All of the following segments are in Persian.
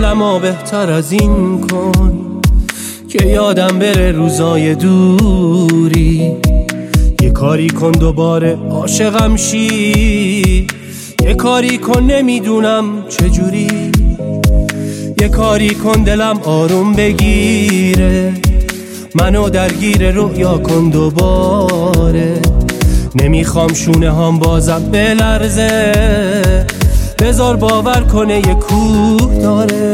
حالمو بهتر از این کن که یادم بره روزای دوری. یه کاری کن دوباره عاشقم شی، یه کاری کن نمیدونم چجوری، یه کاری کن دلم آروم بگیره، منو درگیر رؤیا کن دوباره. نمیخوام شونه هم بازم بلرزه، بذار باور کنه یه کوه داره.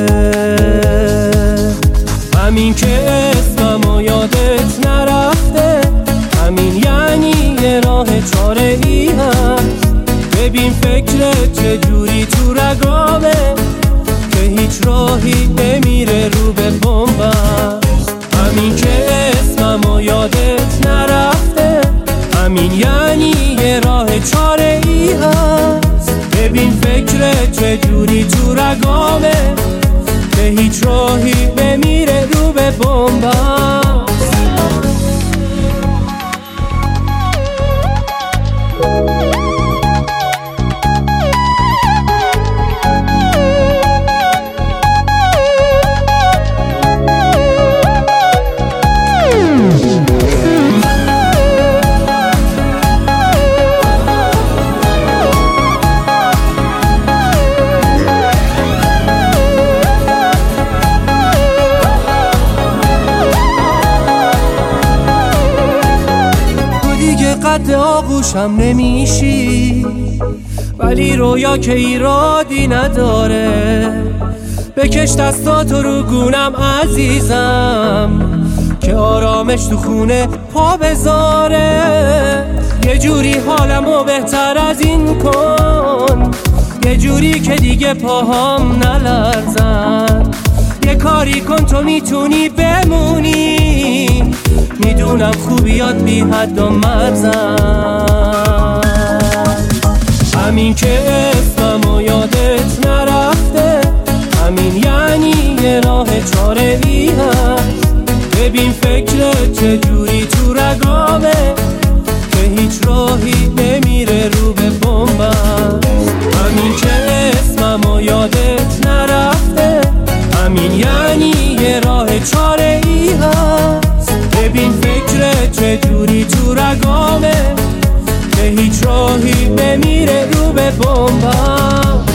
همین که اسممو یادت نرفته، همین یعنی یه راه چاره ای هست. ببین فکرت چجوری تو رگامه که هیچ راهی نمیره رو به بن‌بست. همین که اسممو یادت نرفته، همین یعنی یه راه چاره ای هست. ببین فکرت چجوری تو رگامه که هیچ راهی نمیره رو به بن‌بست. قد آغوشم نمیشی، ولی رویا که ایرادی نداره. بکش دستاتو رو گونم عزیزم که آرامش تو خونه پا بذاره. یه جوری حالمو بهتر از این کن، یه جوری که دیگه پاهام نلرزن. یه کاری کن تو میتونی بمونی، میدونم خوبیات بی حد و مرزن. همین که اسممو یادت نرفته، همین یعنی یه راه چاره ای هست. ببین فکرت چجوری تو رگامه که هیچ راهی نمیره رو به بن‌بست. همین که اسممو یادت نرفته، همین یعنی یه راه چاره ای هست. ببین فکرت چجوری تو رگامه که هیچ راهی نمیره رو به بن‌بست.